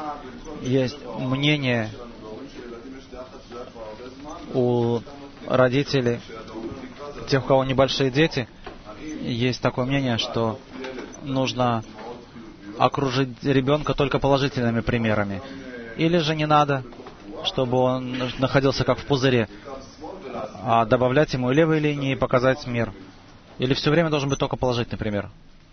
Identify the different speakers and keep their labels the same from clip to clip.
Speaker 1: Есть мнение у родителей, тех, у кого небольшие дети, есть такое мнение, что нужно окружить ребенка только положительными примерами. Или же не надо, чтобы он находился как в пузыре, а добавлять ему и левые линии, и показать мир. Или все время должен быть только положительный пример.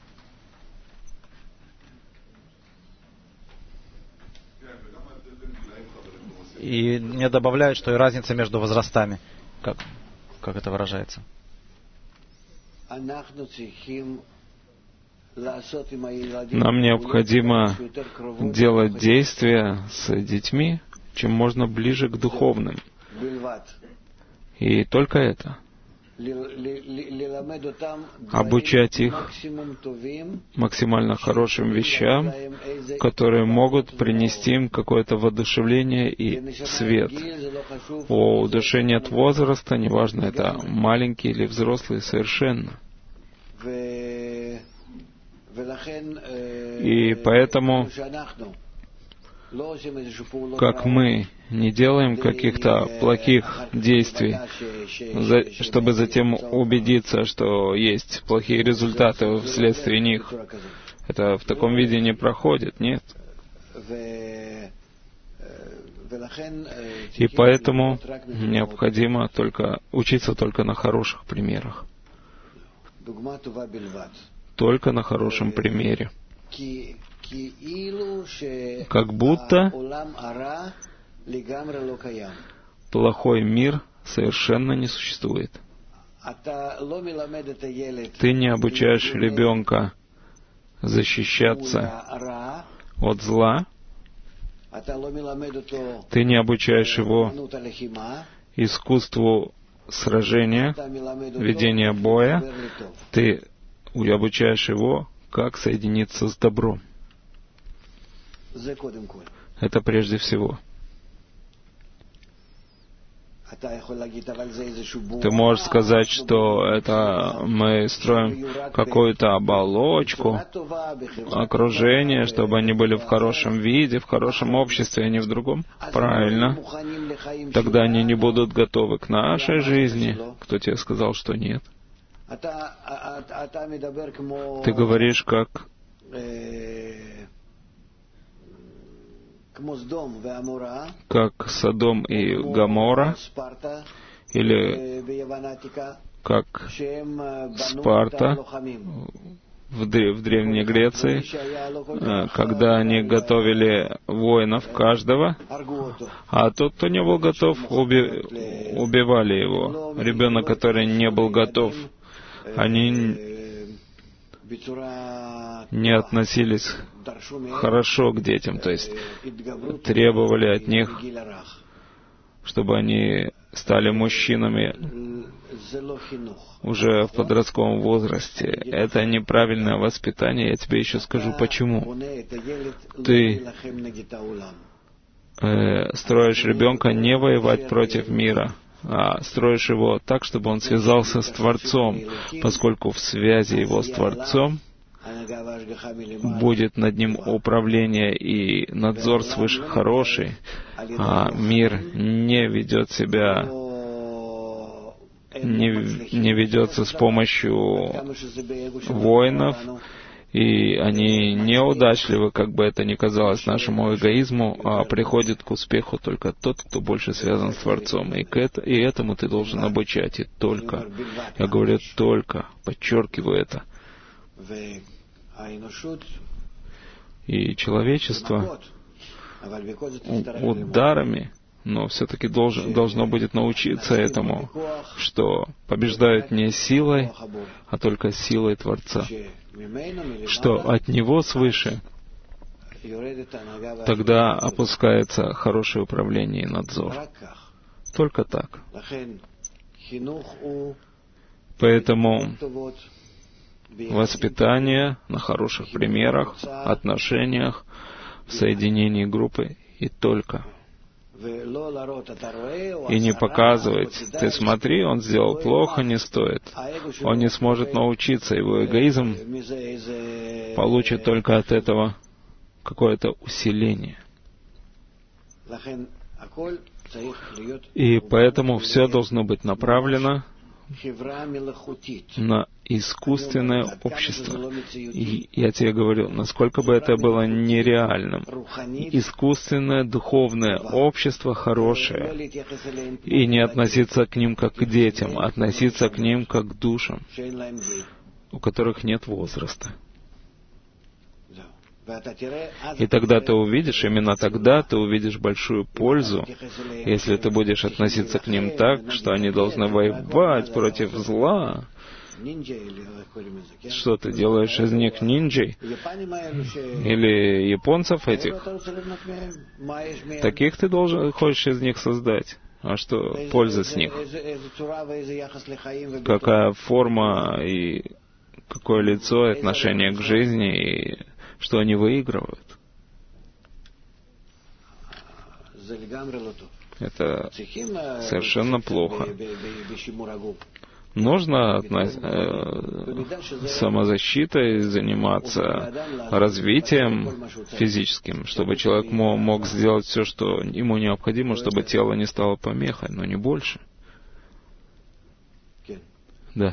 Speaker 1: И мне добавляют, что и разница между возрастами. Как это выражается?
Speaker 2: Нам необходимо делать действия с детьми, чем можно ближе к духовным. И только это. Обучать их максимально хорошим вещам, которые могут принести им какое-то воодушевление и свет. У души нет возраста, неважно, это маленький или взрослый, совершенно. И поэтому, как мы не делаем каких-то плохих действий, чтобы затем убедиться, что есть плохие результаты вследствие них, это в таком виде не проходит, нет. И поэтому необходимо учиться только на хороших примерах. Только на хорошем примере. Как будто плохой мир совершенно не существует. Ты не обучаешь ребенка защищаться от зла. Ты не обучаешь его искусству сражения, ведения боя. Ты обучаешь его, как соединиться с добром. Это прежде всего. Ты можешь сказать, что это мы строим какую-то оболочку, окружение, чтобы они были в хорошем виде, в хорошем обществе, а не в другом. Правильно. Тогда они не будут готовы к нашей жизни. Кто тебе сказал, что нет? Ты говоришь, как Содом и Гоморра, или как Спарта в Древней Греции, когда они готовили воинов каждого, а тот, кто не был готов, убивали его. Ребенок, который не был готов, они не относились хорошо к детям, то есть требовали от них, чтобы они стали мужчинами уже в подростковом возрасте. Это неправильное воспитание, я тебе еще скажу почему. Ты строишь ребенка не воевать против мира, а строишь его так, чтобы он связался с Творцом, поскольку в связи его с Творцом будет над ним управление и надзор свыше хороший, а мир не ведет себя, не ведется с помощью воинов, и они неудачливы, как бы это ни казалось нашему эгоизму, а приходит к успеху только тот, кто больше связан с Творцом. И этому ты должен обучать. И только, я говорю только, подчеркиваю это. И человечество ударами, но все-таки должно будет научиться этому, что побеждают не силой, а только силой Творца. Что от Него свыше, тогда опускается хорошее управление и надзор. Только так. Поэтому воспитание на хороших примерах, отношениях, в соединении группы и только. И не показывать, ты смотри, он сделал плохо, не стоит. Он не сможет научиться, его эгоизм получит только от этого какое-то усиление. И поэтому все должно быть направлено на искусственное общество. И я тебе говорю, насколько бы это было нереальным, искусственное духовное общество хорошее, и не относиться к ним как к детям, а относиться к ним как к душам, у которых нет возраста. И тогда ты увидишь, именно тогда ты увидишь большую пользу, если ты будешь относиться к ним так, что они должны воевать против зла. Что ты делаешь из них ниндзей? Или японцев этих? Таких ты хочешь из них создать. А что польза с них? Какая форма и какое лицо и отношение к жизни, и что они выигрывают? Это совершенно плохо. Нужно самозащитой заниматься, развитием физическим, чтобы человек мог сделать все, что ему необходимо, чтобы тело не стало помехой, но не больше. Да.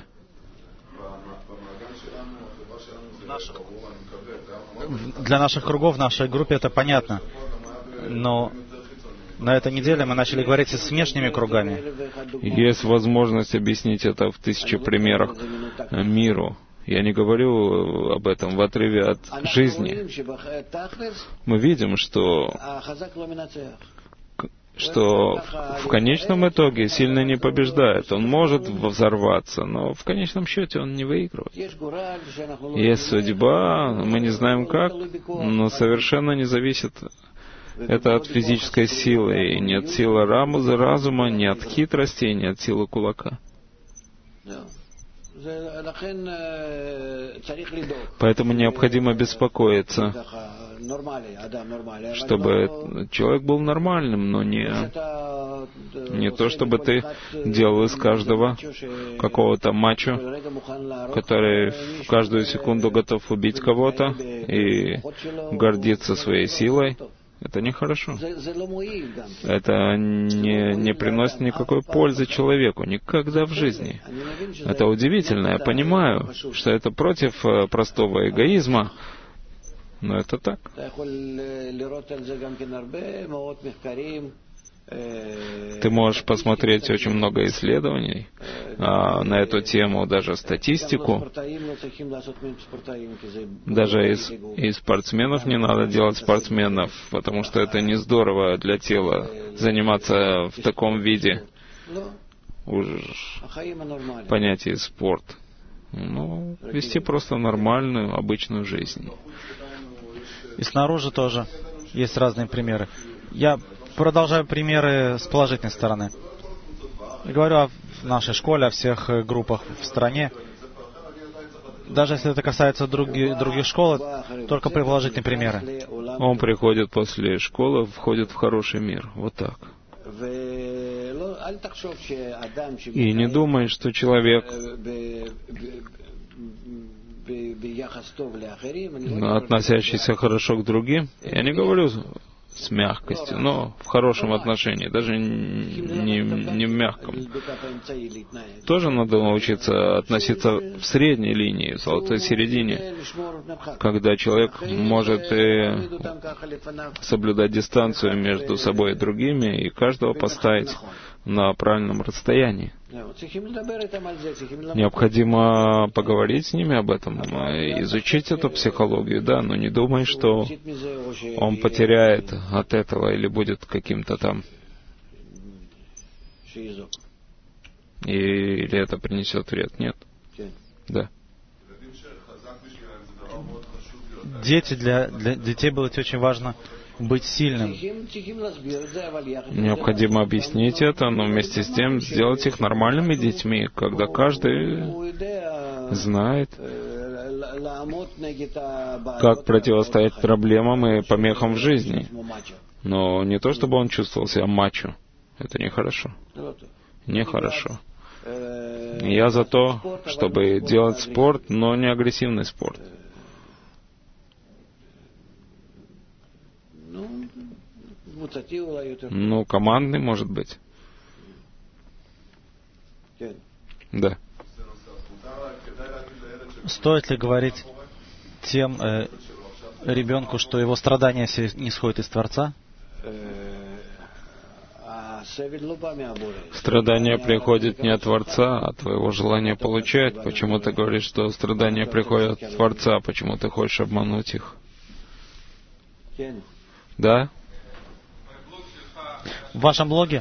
Speaker 1: Для наших кругов, в нашей группе это понятно. Но на этой неделе мы начали говорить и с внешними кругами.
Speaker 2: Есть возможность объяснить это в 1000 примерах миру. Я не говорю об этом в отрыве от жизни. Мы видим, что в конечном итоге сильный не побеждает. Он может взорваться, но в конечном счете он не выигрывает. Есть судьба, мы не знаем как, но совершенно не зависит это от физической силы. И нет силы разума, ни от хитрости, ни от силы кулака. Поэтому необходимо беспокоиться, чтобы человек был нормальным, но не то, чтобы ты делал из каждого какого-то мачо, который в каждую секунду готов убить кого-то и гордиться своей силой. Это нехорошо. Это не приносит никакой пользы человеку, никогда в жизни. Это удивительно. Я понимаю, что это против простого эгоизма, но это так. Ты можешь посмотреть очень много исследований на эту тему, даже статистику. Даже из спортсменов не надо делать спортсменов, потому что это не здорово для тела заниматься в таком виде. Уж понятие спорт. Ну, вести просто нормальную, обычную жизнь.
Speaker 1: И снаружи тоже есть разные примеры. Я продолжаю примеры с положительной стороны. Я говорю о нашей школе, о всех группах в стране. Даже если это касается других школ, только положительные примеры.
Speaker 2: Он приходит после школы, входит в хороший мир. Вот так. И не думай, что человек, относящийся хорошо к другим, я не говорю с мягкостью, но в хорошем отношении, даже не в мягком. Тоже надо научиться относиться в средней линии, в золотой середине, когда человек может и соблюдать дистанцию между собой и другими, и каждого поставить на правильном расстоянии. Необходимо поговорить с ними об этом, изучить эту психологию, да, но не думай, что он потеряет от этого или будет каким-то там, или это принесет вред. Нет. Да.
Speaker 1: Для детей было очень важно быть сильным.
Speaker 2: Необходимо объяснить это, но вместе с тем сделать их нормальными детьми, когда каждый знает, как противостоять проблемам и помехам в жизни. Но не то, чтобы он чувствовал себя мачо. Это нехорошо. Нехорошо. Я за то, чтобы делать спорт, но не агрессивный спорт. Ну, командный, может быть. Да.
Speaker 1: Стоит ли говорить тем ребенку, что его страдания не исходят из Творца?
Speaker 2: Страдания приходят не от Творца, а от твоего желания получать. Почему ты говоришь, что страдания приходят от Творца? Почему ты хочешь обмануть их? Да?
Speaker 1: В вашем блоге?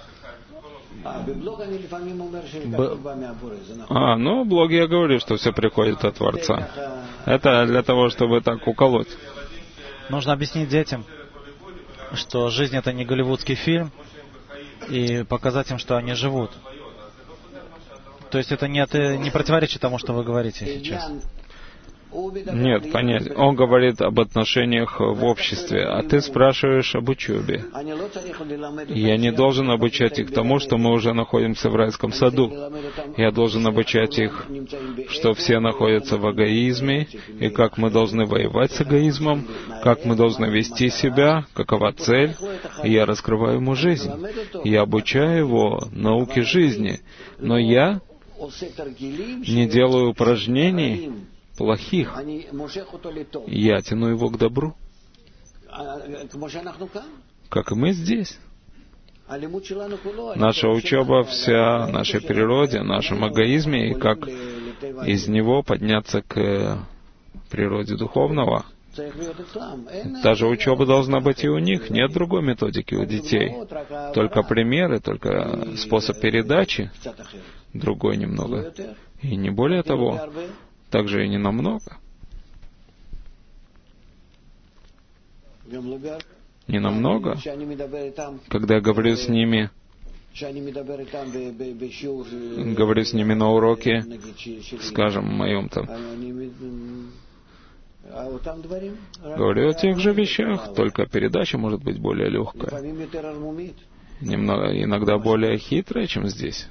Speaker 2: Ну, в блоге я говорю, что все приходит от Творца. Это для того, чтобы так уколоть.
Speaker 1: Нужно объяснить детям, что жизнь — это не голливудский фильм, и показать им, что они живут. То есть это не противоречит тому, что вы говорите сейчас.
Speaker 2: Нет, понятно. Он говорит об отношениях в обществе, а ты спрашиваешь об учебе. Я не должен обучать их тому, что мы уже находимся в райском саду. Я должен обучать их, что все находятся в эгоизме, и как мы должны воевать с эгоизмом, как мы должны вести себя, какова цель. И я раскрываю ему жизнь. Я обучаю его науке жизни. Но я не делаю упражнений плохих. Я тяну его к добру. Как и мы здесь. Наша учеба вся в нашей природе, в нашем эгоизме, и как из него подняться к природе духовного. Та же учеба должна быть и у них. Нет другой методики у детей. Только примеры, только способ передачи. Другой немного. И не более того. Также и не намного. Не намного. Когда я говорю с ними на уроке, скажем, моем там, говорю о тех же вещах, только передача может быть более легкая. Немного, иногда более хитрая, чем здесь.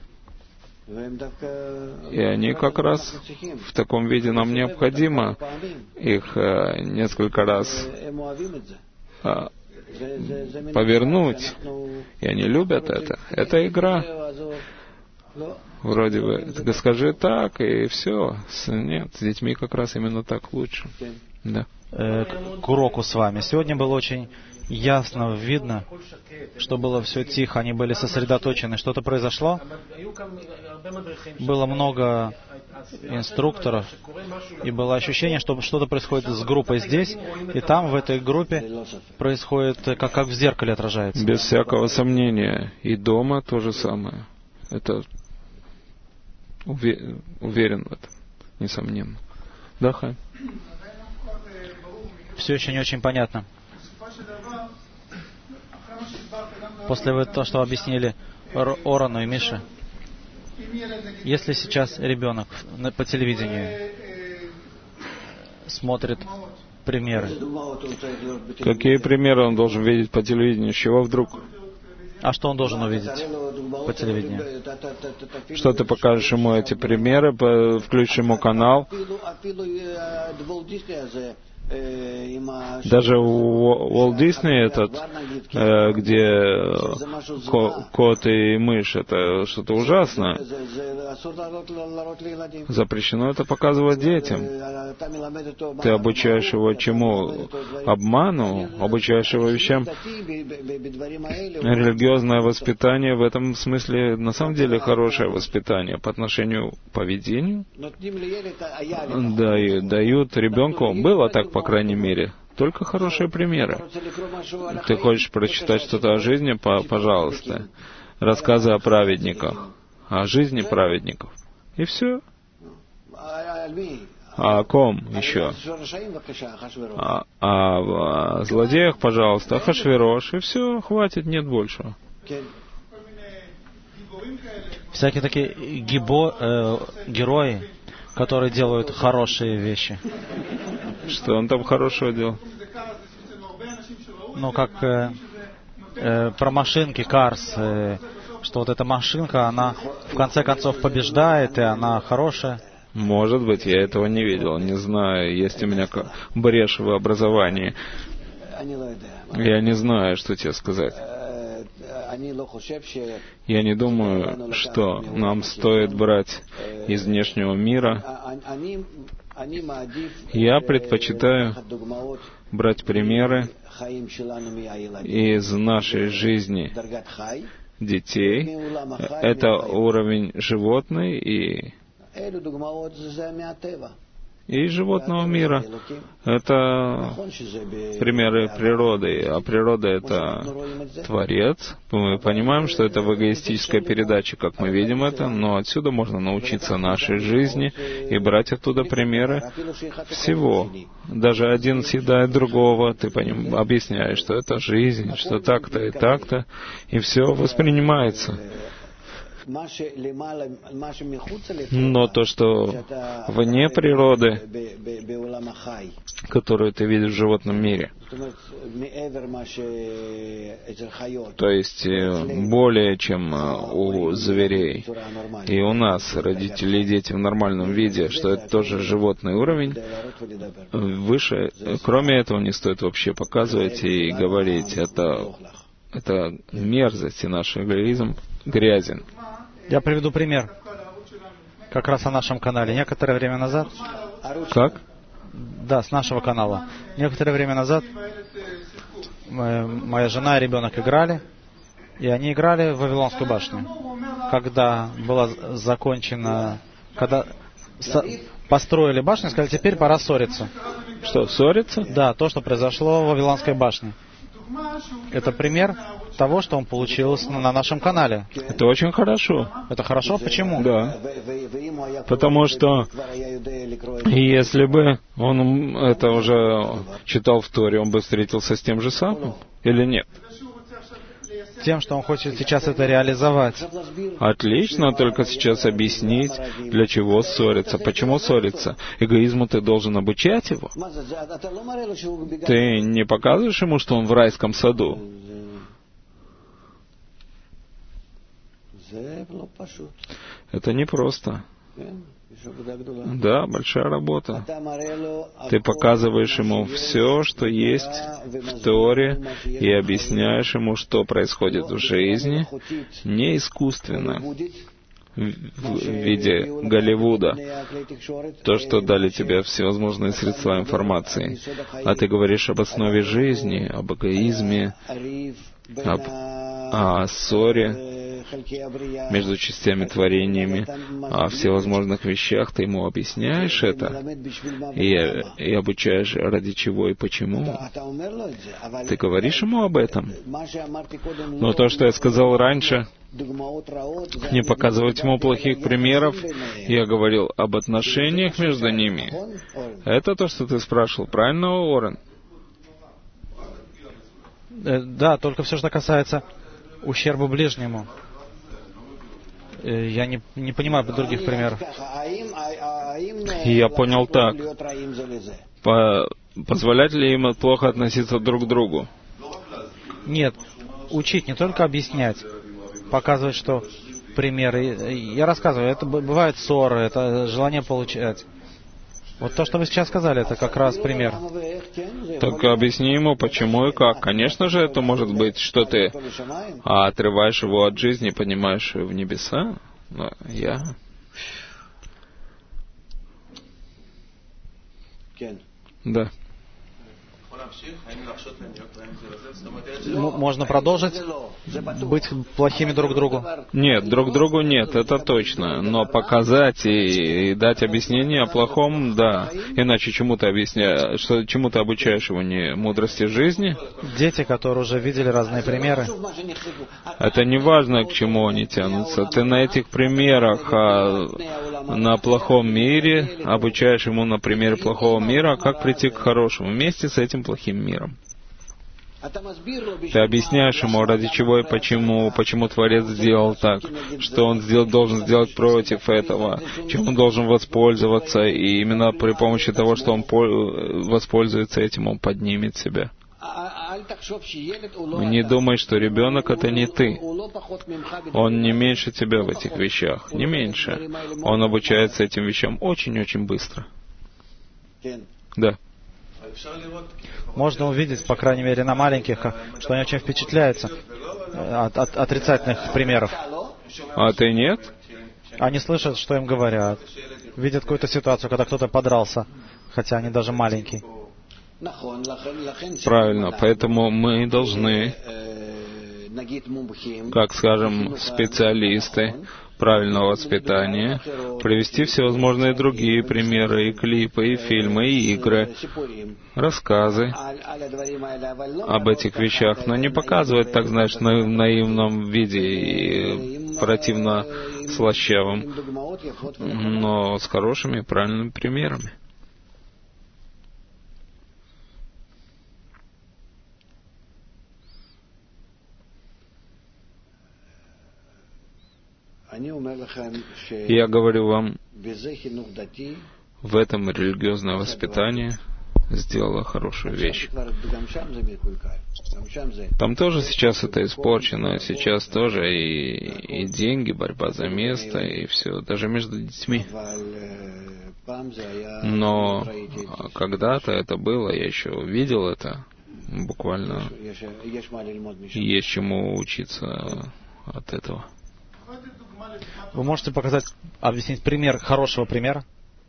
Speaker 2: И они как раз в таком виде нам необходимо их несколько раз повернуть. И они любят это. Это игра. Вроде бы, скажи так, и все. Нет, с детьми как раз именно так лучше. Да.
Speaker 1: К уроку с вами. Сегодня было очень ясно видно, что было все тихо, они были сосредоточены. Что-то произошло. Было много инструкторов, и было ощущение, что что-то происходит с группой здесь, и там, в этой группе, происходит, как в зеркале отражается.
Speaker 2: Без всякого сомнения. И дома то же самое. Это уверен в этом, несомненно. Да, Хайм?
Speaker 1: Все еще не очень понятно. После того, что объяснили Орану и Мише, если сейчас ребенок по телевидению смотрит примеры.
Speaker 2: Какие примеры он должен видеть по телевидению? С чего вдруг?
Speaker 1: А что он должен увидеть по телевидению?
Speaker 2: Что ты покажешь ему эти примеры, включишь ему канал? Даже у Уолт Дисней этот, где кот и мышь, это что-то ужасное. Запрещено это показывать детям. Ты обучаешь его чему? Обману? Обучаешь его вещам? Религиозное воспитание в этом смысле на самом деле хорошее воспитание по отношению к поведению. Дают ребенку, было так, по крайней мере, только хорошие примеры. Ты хочешь прочитать что-то о жизни? Пожалуйста. Рассказы о праведниках, о жизни праведников. И все. А о ком еще? О злодеях, пожалуйста, Ахашверош, и все, хватит, нет большего.
Speaker 1: Всякие такие герои, которые делают хорошие вещи.
Speaker 2: Что он там хорошего делал?
Speaker 1: Ну, как про машинки, Cars, что вот эта машинка, она в конце концов побеждает, и она хорошая.
Speaker 2: Может быть, я этого не видел, не знаю, есть у меня брешь в образовании. Я не знаю, что тебе сказать. Я не думаю, что нам стоит брать из внешнего мира. Я предпочитаю брать примеры из нашей жизни детей. Это уровень животный и животного мира. Это примеры природы, а природа — это Творец. Мы понимаем, что это в эгоистической передаче, как мы видим это, но отсюда можно научиться нашей жизни и брать оттуда примеры всего. Даже один съедает другого, ты объясняешь, что это жизнь, что так-то и так-то, и все воспринимается. Но то, что вне природы, которую ты видишь в животном мире, то есть более чем у зверей, и у нас, родители и дети в нормальном виде, что это тоже животный уровень, выше, кроме этого, не стоит вообще показывать и говорить. Это мерзость, и наш эгоизм грязен.
Speaker 1: Я приведу пример, как раз о нашем канале. Некоторое время назад...
Speaker 2: Как?
Speaker 1: Да, с нашего канала. Некоторое время назад моя жена и ребенок играли, и они играли в Вавилонскую башню. Когда была закончена... Когда построили башню, сказали, теперь пора ссориться.
Speaker 2: Что, ссориться?
Speaker 1: Да, то, что произошло в Вавилонской башне. Это пример того, что он получил на нашем канале.
Speaker 2: Это очень хорошо.
Speaker 1: Это хорошо? Почему?
Speaker 2: Да. Потому что если бы он это уже читал в Торе, он бы встретился с тем же самым? Или нет?
Speaker 1: Тем, что он хочет сейчас это реализовать.
Speaker 2: Отлично, только сейчас объяснить, для чего ссориться. Почему ссориться? Эгоизму ты должен обучать его. Ты не показываешь ему, что он в райском саду? Это непросто. Да, большая работа. Ты показываешь ему все, что есть в Торе, и объясняешь ему, что происходит в жизни, не искусственно, в виде Голливуда, то, что дали тебе всевозможные средства информации. А ты говоришь об основе жизни, об эгоизме, о ссоре между частями творениями, о всевозможных вещах, ты ему объясняешь это и обучаешь, ради чего и почему. Ты говоришь ему об этом. Но то, что я сказал раньше, не показывать ему плохих примеров, я говорил об отношениях между ними. Это то, что ты спрашивал, правильно, Орен?
Speaker 1: Да, только все, что касается ущерба ближнему. Я не понимаю других примеров.
Speaker 2: Я понял так. Позволять ли им плохо относиться друг к другу?
Speaker 1: Нет. Учить, не только объяснять. Показывать, что примеры... Я рассказываю, это бывают ссоры, это желание получать. Вот то, что вы сейчас сказали, это как раз пример.
Speaker 2: Так объясни ему, почему и как. Конечно же, это может быть, что ты отрываешь его от жизни, поднимаешь в небеса. Но я... Да.
Speaker 1: Можно продолжить быть плохими друг другу?
Speaker 2: Нет, друг другу нет, это точно. Но показать и дать объяснение о плохом, да. Иначе чему ты объясняешь, чему ты обучаешь его, не мудрости жизни?
Speaker 1: Дети, которые уже видели разные примеры.
Speaker 2: Это не важно, к чему они тянутся. Ты на этих примерах на плохом мире обучаешь ему на примере плохого мира, как прийти к хорошему вместе с этим плохим миром. Ты объясняешь ему, ради чего и почему Творец сделал так, что он должен сделать против этого, чем он должен воспользоваться, и именно при помощи того, что он воспользуется этим, он поднимет себя. Не думай, что ребенок — это не ты. Он не меньше тебя в этих вещах, не меньше. Он обучается этим вещам очень-очень быстро. Да.
Speaker 1: Можно увидеть, по крайней мере, на маленьких, что они очень впечатляются от отрицательных примеров.
Speaker 2: А ты нет?
Speaker 1: Они слышат, что им говорят, видят какую-то ситуацию, когда кто-то подрался, хотя они даже маленькие.
Speaker 2: Правильно, поэтому мы должны, как скажем, специалисты правильного воспитания, привести всевозможные другие примеры, и клипы, и фильмы, и игры, рассказы об этих вещах, но не показывать, так знаешь, в наивном виде и противно слащавым, но с хорошими, правильными примерами. Я говорю вам, в этом религиозное воспитание сделало хорошую вещь. Там тоже сейчас это испорчено, сейчас тоже и деньги, борьба за место, и все, даже между детьми. Но когда-то это было, я еще видел это, буквально есть чему учиться от этого.
Speaker 1: Вы можете объяснить пример хорошего примера?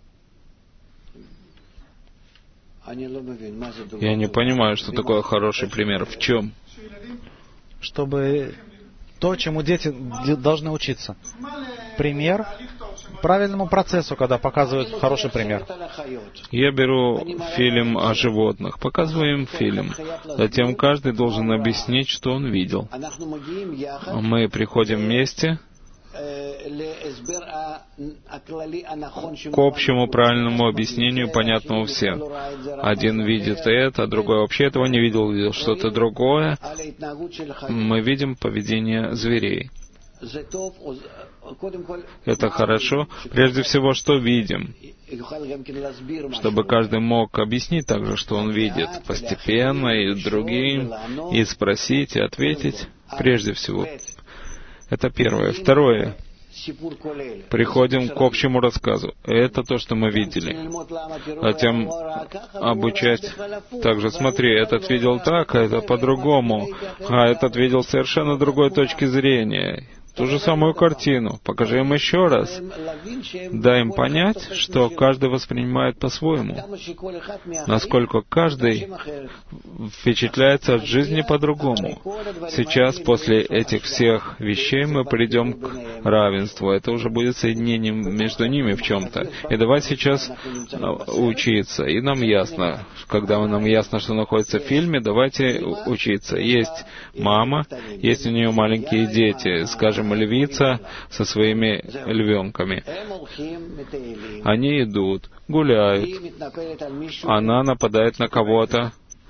Speaker 2: Я не понимаю, что такое хороший пример. В чем?
Speaker 1: Чтобы то, чему дети должны учиться. Пример правильному процессу, когда показывают хороший пример.
Speaker 2: Я беру фильм о животных, показываю им фильм. Затем каждый должен объяснить, что он видел. Мы приходим вместе к общему правильному объяснению, понятному всем. Один видит это, другой вообще этого не видел, видел что-то другое. Мы видим поведение зверей. Это хорошо. Прежде всего, что видим? Чтобы каждый мог объяснить также, что он видит, постепенно и другим, и спросить, и ответить. Прежде всего. Это первое. Второе. Приходим к общему рассказу. Это то, что мы видели. Затем обучать также. Смотри, этот видел так, а этот по-другому. А этот видел совершенно другой точки зрения. Ту же самую картину. Покажи им еще раз. Дай им понять, что каждый воспринимает по-своему. Насколько каждый впечатляется от жизни по-другому. Сейчас, после этих всех вещей, мы придем к равенству. Это уже будет соединением между ними в чем-то. И давай сейчас учиться. И нам ясно, когда нам ясно, что находится в фильме, давайте учиться. Есть мама, есть у нее маленькие дети, скажем, львица со своими львенками. Они идут, гуляют. Она нападает на кого-то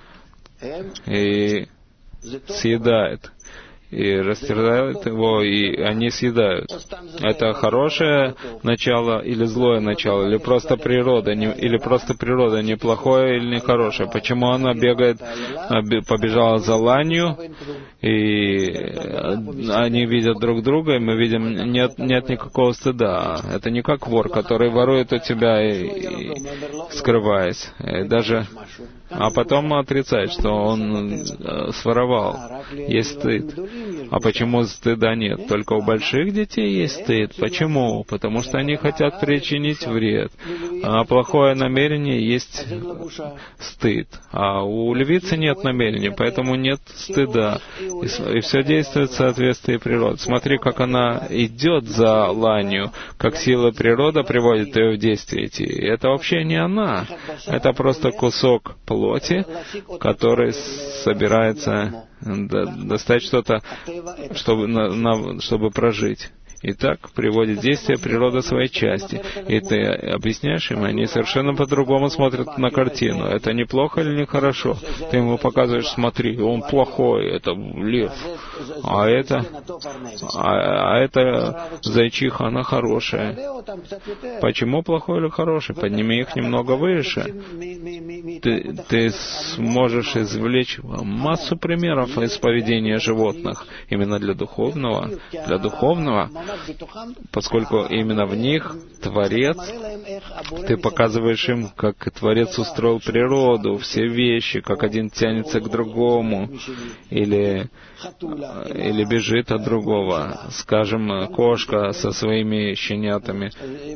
Speaker 2: и съедает. И растерзают его, и они съедают. Это хорошее начало или злое начало, или просто природа, или просто природа неплохое или нехорошее. Почему она бегает, побежала за ланью, и они видят друг друга, и мы видим, нет никакого стыда. Это не как вор, который ворует у тебя и скрываясь. А потом отрицает, что он своровал. Есть стыд. А почему стыда нет? Только у больших детей есть стыд. Почему? Потому что они хотят причинить вред. А плохое намерение есть стыд. А у львицы нет намерения, поэтому нет стыда. И все действует в соответствии природы. Смотри, как она идет за ланью, как сила природы приводит ее в действие. Это вообще не она. Это просто кусок плоти, который собирается достать что-то, чтобы прожить. И так приводит в действие природа своей части. И ты объясняешь им, они совершенно по-другому смотрят на картину. Это не плохо или не хорошо? Ты ему показываешь, смотри, он плохой, это лев. А это зайчиха, она хорошая. Почему плохой или хороший? Подними их немного выше. Ты сможешь извлечь массу примеров из поведения животных. Именно для духовного. поскольку именно в них Творец, ты показываешь им, как Творец устроил природу, все вещи, как один тянется к другому, или бежит от другого. Скажем, кошка со своими щенятами,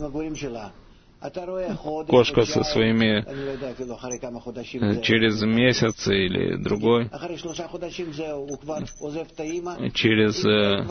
Speaker 2: кошка со своими через месяц или другой, через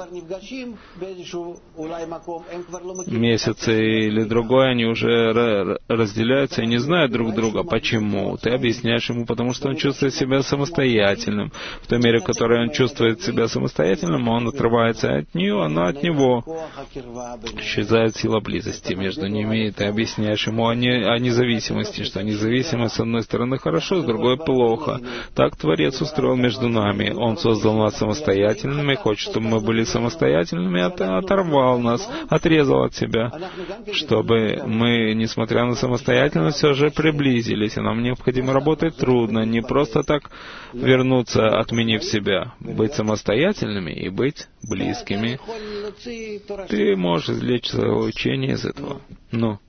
Speaker 2: месяц или другой они уже разделяются и не знают друг друга. Почему? Ты объясняешь ему, потому что он чувствует себя самостоятельным. В той мере, в которой он чувствует себя самостоятельным, он отрывается от нее, она от него. Исчезает сила близости между ними, и ты объясняешь ему о независимости, что независимость с одной стороны хорошо, с другой плохо. Так Творец устроил между нами. Он создал нас самостоятельными, хочет, чтобы мы были самостоятельными, оторвал нас, отрезал от себя, чтобы мы, несмотря на самостоятельность, все же приблизились. И нам необходимо работать трудно, не просто так вернуться, отменив себя, быть самостоятельными и быть близкими. Ты можешь извлечь свое учение из этого. Ну.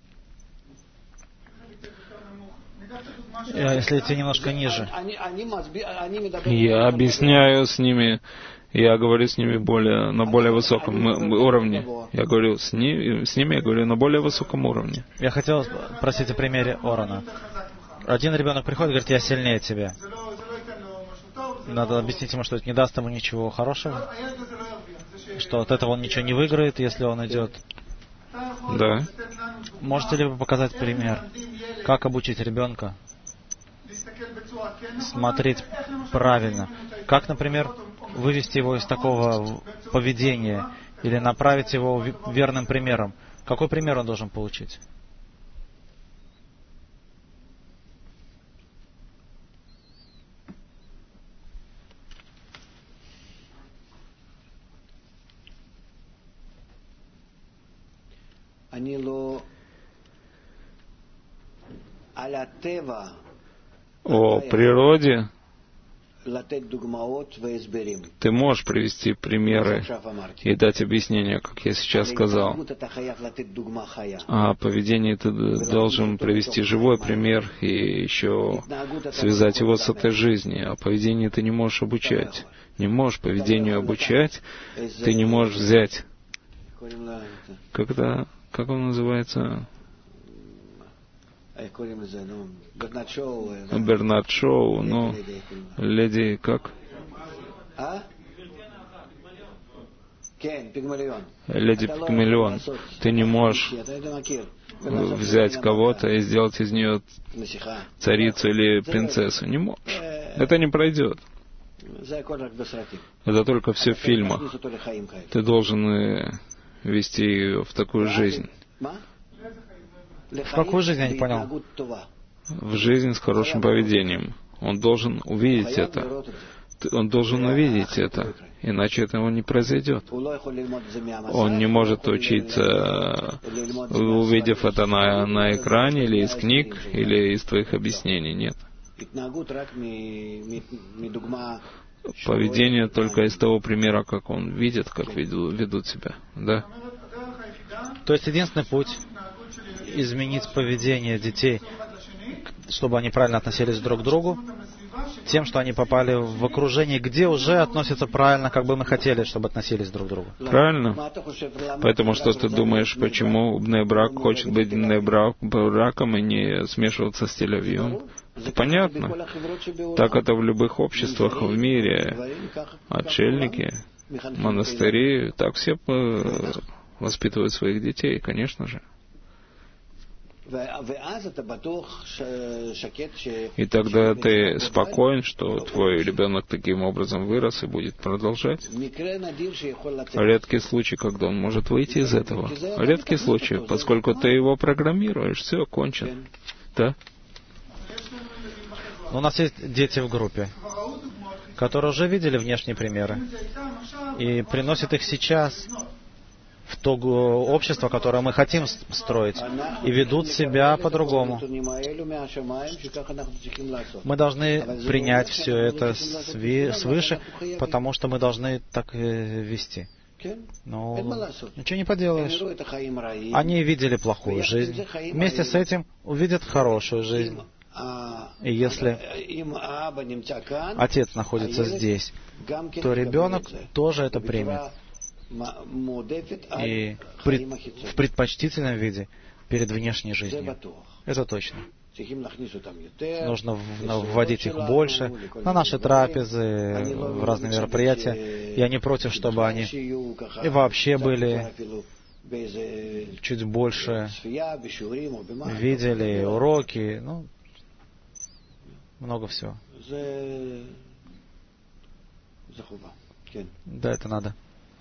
Speaker 1: Если идти немножко ниже.
Speaker 2: Я объясняю с ними, я говорю с ними на более высоком уровне. Я говорю с ними, я говорю на более высоком уровне.
Speaker 1: Я хотел спросить о примере Орона. Один ребенок приходит и говорит: я сильнее тебя. Надо объяснить ему, что это не даст ему ничего хорошего, что от этого он ничего не выиграет, если он идет.
Speaker 2: Да.
Speaker 1: Можете ли вы показать пример, как обучить ребенка смотреть правильно? Как, например, вывести его из такого поведения или направить его верным примером? Какой пример он должен получить?
Speaker 2: О природе ты можешь привести примеры и дать объяснения, как я сейчас сказал. А поведение ты должен привести живой пример и еще связать его с этой жизнью. А поведение ты не можешь обучать. Не можешь поведению обучать, ты не можешь взять. Как он называется? Бернард Шоу, ну, леди как? Леди Пигмалион. Ты не можешь взять кого-то и сделать из нее царицу или принцессу. Не можешь. Это не пройдет. Это только все в фильмах. Ты должен вести ее в такую жизнь.
Speaker 1: В какую жизнь, я не понял?
Speaker 2: В жизнь с хорошим поведением. Он должен увидеть это. Он должен увидеть это, иначе этого не произойдет. Он не может учиться, увидев это на экране, или из книг, или из твоих объяснений. Нет. Поведение только из того примера, как он видит, как ведут себя. Да?
Speaker 1: То есть единственный путь изменить поведение детей, чтобы они правильно относились друг к другу, тем, что они попали в окружение, где уже относятся правильно, как бы мы хотели, чтобы относились друг к другу.
Speaker 2: Правильно. Поэтому что ты думаешь, почему бней-брак хочет быть бней-браком и не смешиваться с Тель-Авивом? Это понятно. Так это в любых обществах в мире. Отшельники, монастыри, так все воспитывают своих детей, конечно же. И тогда ты спокоен, что твой ребенок таким образом вырос и будет продолжать. Редкий случай, когда он может выйти из этого. Редкий случай, поскольку ты его программируешь, все, кончено. Да?
Speaker 1: У нас есть дети в группе, которые уже видели внешние примеры и приносят их сейчас в то общество, которое мы хотим строить, и ведут себя по-другому. Мы должны принять все это свыше, потому что мы должны так вести. Но ничего не поделаешь. Они видели плохую жизнь. Вместе с этим увидят хорошую жизнь. И если отец находится здесь, то ребенок тоже это примет. И в предпочтительном виде перед внешней жизнью. Это точно. Нужно вводить их больше на наши трапезы, в разные мероприятия. Я не против, чтобы они и вообще были чуть больше видели уроки, много всего. Да, это надо.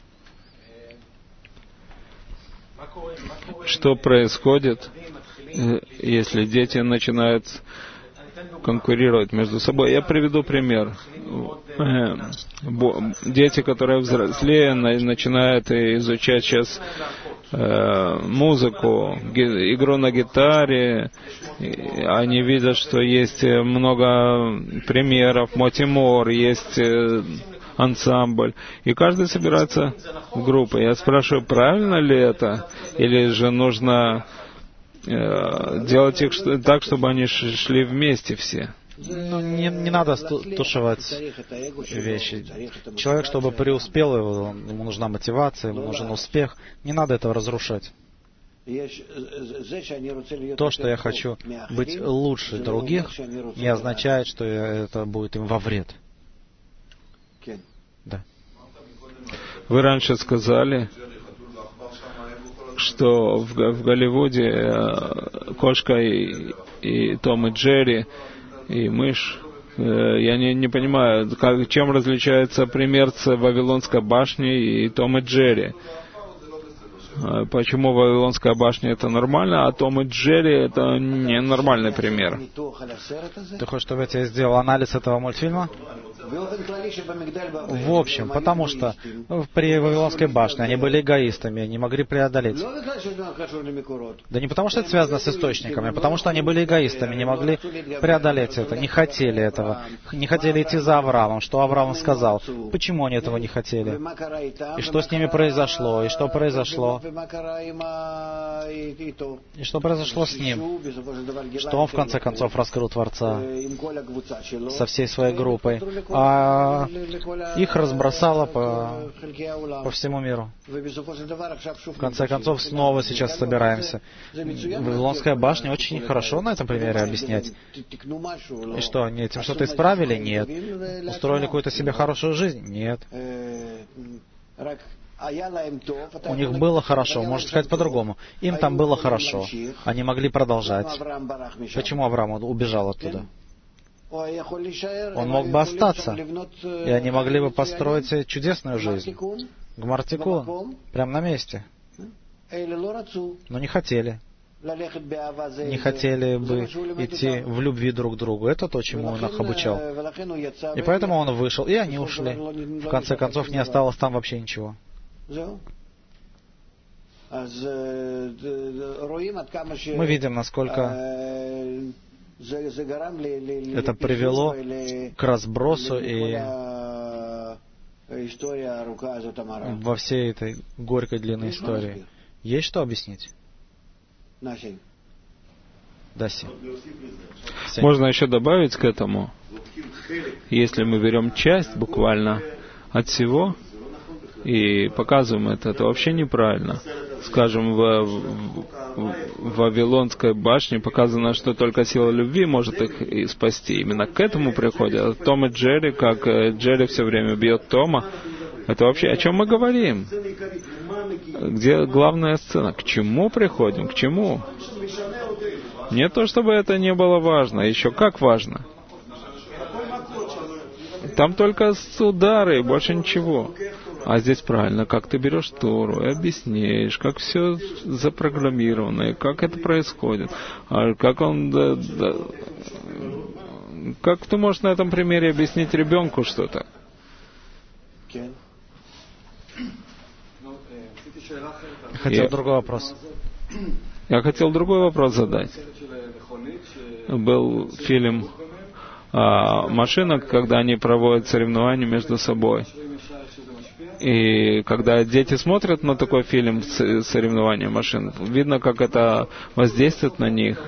Speaker 2: Что происходит, если дети начинают конкурировать между собой? Я приведу пример. Дети, которые взрослее, начинают изучать сейчас музыку, игру на гитаре. Они видят, что есть много примеров, мотимор, есть ансамбль. И каждый собирается в группы. Я спрашиваю, правильно ли это? Или же нужно делать их так, чтобы они шли вместе все?
Speaker 1: Не надо тушевать вещи. Человек, чтобы преуспел, ему нужна мотивация, ему нужен успех. Не надо этого разрушать. То, что я хочу быть лучше других, не означает, что это будет им во вред. Да.
Speaker 2: Вы раньше сказали, что в Голливуде кошка и Том и Джерри и мышь. Я не понимаю, чем различается примерцы Вавилонской башни и Том и Джерри. Почему Вавилонская башня это нормально, а Том и Джерри это не нормальный пример?
Speaker 1: Ты хочешь, чтобы я тебе сделал анализ этого мультфильма? В общем, потому что при Вавилонской башне они были эгоистами, не могли преодолеть. Да не потому, что это связано с источниками, а потому, что они были эгоистами, не могли преодолеть это, не хотели этого, не хотели идти за Авраамом. Что Авраам сказал? Почему они этого не хотели? И что с ними произошло? И что произошло? И что произошло с ним? Что он в конце концов раскрыл Творца со всей своей группой, а их разбросало по всему миру. В конце концов, снова сейчас собираемся. Вавилонская башня очень хорошо на этом примере объяснять. И что, они этим что-то исправили? Нет. Устроили какую-то себе хорошую жизнь? Нет. У них было хорошо, можно сказать по-другому. Им там было хорошо. Они могли продолжать. Почему Авраам убежал оттуда? Он мог бы остаться, и они могли бы построить чудесную жизнь. Гмар-тикун, прямо на месте. Но не хотели. Не хотели бы идти в любви друг к другу. Это то, чему он их обучал. И поэтому он вышел, и они ушли. В конце концов, не осталось там вообще ничего. Мы видим, насколько это привело к разбросу и во всей этой горькой длинной истории. Есть что объяснить? Даси.
Speaker 2: Можно еще добавить к этому, если мы берем часть буквально от всего и показываем это вообще неправильно. Скажем, в Вавилонской башне показано, что только сила любви может их и спасти. Именно к этому приходят. Том и Джерри, как Джерри все время бьет Тома. Это вообще о чем мы говорим? Где главная сцена? К чему приходим? К чему? Не то, чтобы это не было важно. Еще как важно. Там только удары и больше ничего. А здесь правильно, как ты берешь Тору и объясняешь, как все запрограммировано, и как это происходит. А как он... Как ты можешь на этом примере объяснить ребенку что-то?
Speaker 1: Хотел другой вопрос.
Speaker 2: Я хотел другой вопрос задать. Был фильм машинок, когда они проводят соревнования между собой. И когда дети смотрят на такой фильм «Соревнования машин», видно, как это воздействует на них.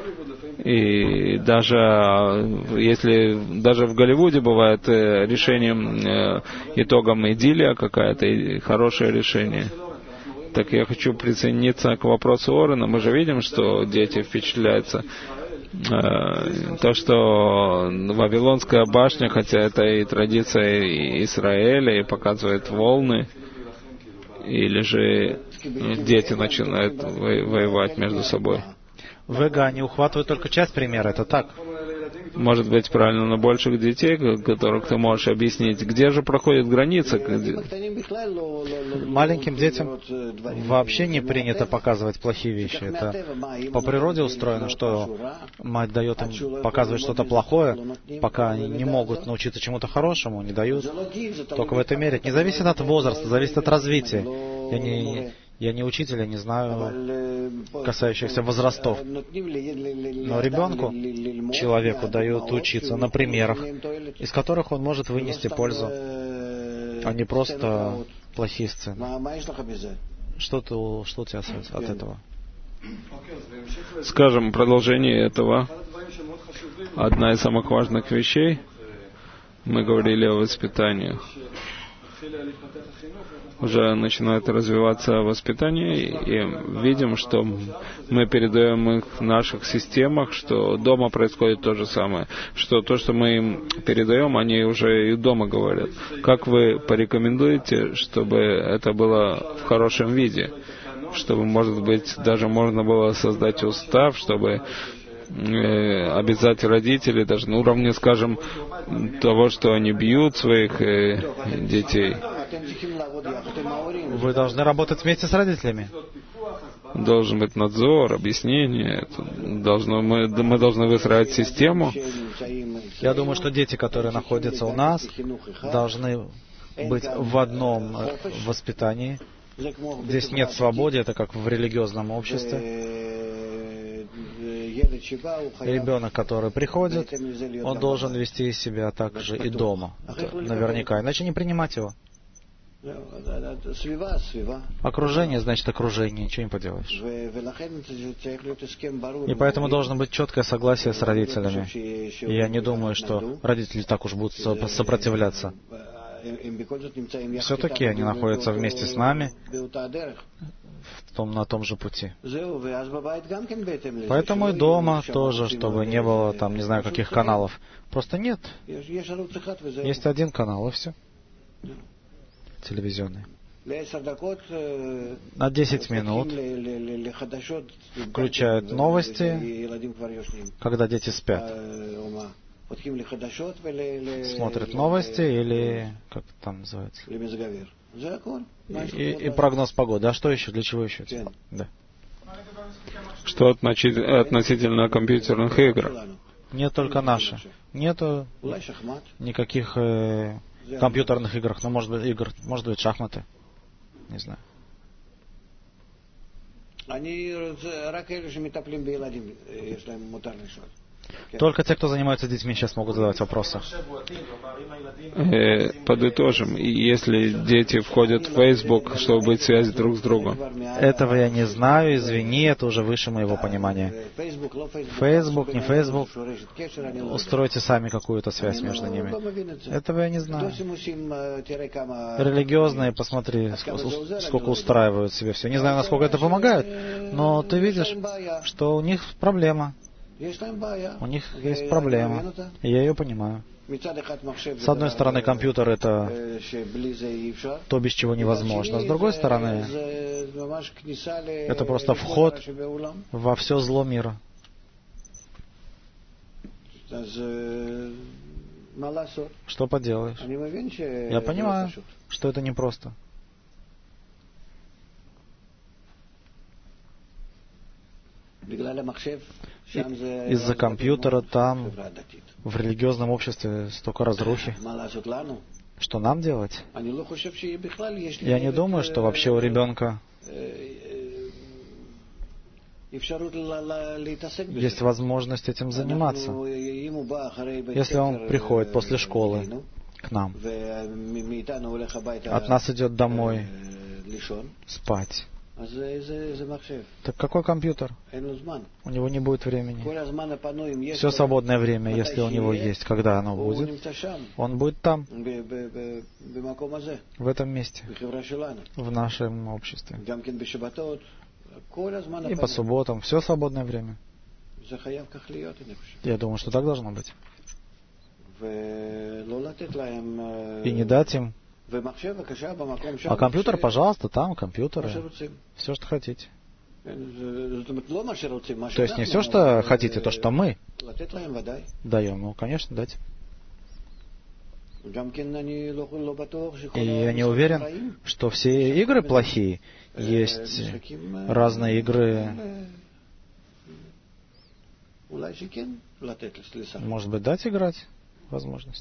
Speaker 2: И даже если даже в Голливуде бывает решением, итогом идиллия какая-то, и хорошее решение. Так я хочу присоединиться к вопросу Орена. Мы же видим, что дети впечатляются. То, что Вавилонская башня, хотя это и традиция Израиля, и показывает волны, или же дети начинают воевать между собой.
Speaker 1: В эго они ухватывают только часть примера, это так.
Speaker 2: Может быть, правильно на больших детей, которых ты можешь объяснить, где же проходит граница?
Speaker 1: Маленьким детям вообще не принято показывать плохие вещи. Это по природе устроено, что мать дает им показывать что-то плохое, пока они не могут научиться чему-то хорошему, не дают. Только в этой мере. Это не зависит от возраста, зависит от развития. Я не учитель, я не знаю касающихся возрастов. Но ребенку, человеку дают учиться на примерах, из которых он может вынести пользу, а не просто плохие сцены. Что у тебя от этого?
Speaker 2: Скажем, продолжение этого. Одна из самых важных вещей, мы говорили о воспитании. Уже начинает развиваться воспитание, и видим, что мы передаем их в наших системах, что дома происходит то же самое, что то, что мы им передаем, они уже и дома говорят. Как вы порекомендуете, чтобы это было в хорошем виде? Чтобы, может быть, даже можно было создать устав, чтобы обязать родителей даже на уровне, скажем, того, что они бьют своих детей.
Speaker 1: Вы должны работать вместе с родителями.
Speaker 2: Должен быть надзор, объяснение. Мы должны выстраивать систему.
Speaker 1: Я думаю, что дети, которые находятся у нас, должны быть в одном воспитании. Здесь нет свободы, это как в религиозном обществе. Ребенок, который приходит, он должен вести себя так же и дома. Это наверняка, иначе не принимать его. Окружение значит окружение, ничего не поделаешь. И поэтому должно быть четкое согласие с родителями. И я не думаю, что родители так уж будут сопротивляться. Все-таки они находятся вместе с нами на том же пути. Поэтому и дома тоже, чтобы не было там, не знаю, каких каналов. Просто нет. Есть один канал, и все. Телевизионный. На 10 минут включают новости, когда дети спят. Смотрят новости или, как это там называется, и прогноз погоды. А что еще? Для чего еще? Да.
Speaker 2: Что относительно компьютерных игр?
Speaker 1: Нет только наши. Нету никаких компьютерных игр. Но может быть шахматы. Не знаю. Только те, кто занимается детьми, сейчас могут задавать вопросы.
Speaker 2: Подытожим. Если дети входят в Facebook, чтобы быть в связи друг с другом.
Speaker 1: Этого я не знаю, извини, это уже выше моего понимания. Facebook, не Facebook. Устройте сами какую-то связь между ними. Этого я не знаю. Религиозные, посмотри, сколько устраивают себе все. Не знаю, насколько это помогает, но ты видишь, что у них проблема. У них есть проблема, и я ее понимаю. С одной стороны, компьютер — это то, без чего невозможно. С другой стороны, это просто вход во все зло мира. Что поделаешь? Я понимаю, что это непросто. Из-за компьютера там, в религиозном обществе, столько разрухи. Что нам делать? Я не думаю, что вообще у ребенка есть возможность этим заниматься. Если он приходит после школы к нам, от нас идет домой спать, так какой компьютер? У него не будет времени. Все свободное время, если у него есть, когда оно будет, он будет там, в этом месте, в нашем обществе. И по субботам, все свободное время. Я думаю, что так должно быть. И не дать им. А компьютер, пожалуйста, там компьютеры. Все, что хотите. То есть не все, что хотите, то, что мы даем. Ну, конечно, дать. И я не уверен, что все игры плохие. Есть разные игры. Может быть, дать играть возможность?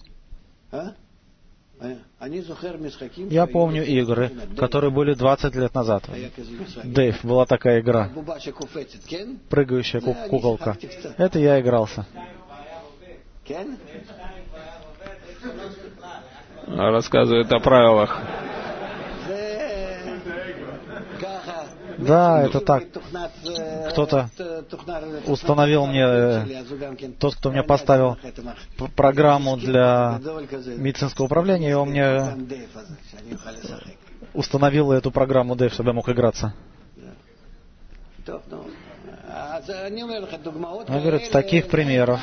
Speaker 1: Я помню игры, которые были 20 лет назад. Дэйв, была такая игра. Прыгающая куколка. Это я игрался.
Speaker 2: Рассказывает о правилах.
Speaker 1: Да, это так. Кто-то установил мне, тот, кто мне поставил программу для медицинского управления, и он мне установил эту программу, Дэйв, чтобы я мог играться. Он говорит, таких примеров.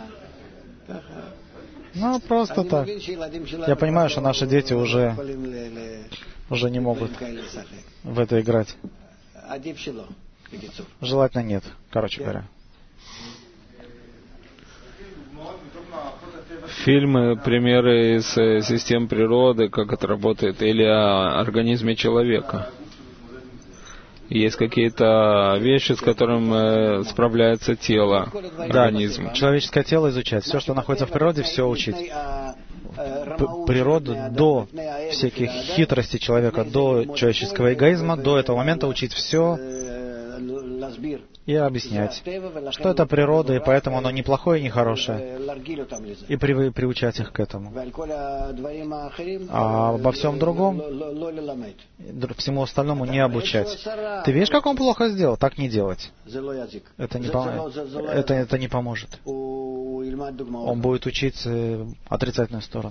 Speaker 1: Ну, просто так. Я понимаю, что наши дети уже не могут в это играть. Желательно нет, короче говоря.
Speaker 2: Фильмы, примеры из систем природы, как это работает, или о организме человека. Есть какие-то вещи, с которыми справляется тело, организм.
Speaker 1: Да, человеческое тело изучать. Все, что находится в природе, все учить. Природу до всяких хитростей человека, до человеческого эгоизма, до этого момента учить все и объяснать, что это природа, и поэтому оно не плохое и не хорошее, и приучать их к этому. А обо всем другом, всему остальному не обучать. Ты видишь, как он плохо сделал? Так не делать. Это не поможет. Он будет учить отрицательную сторону.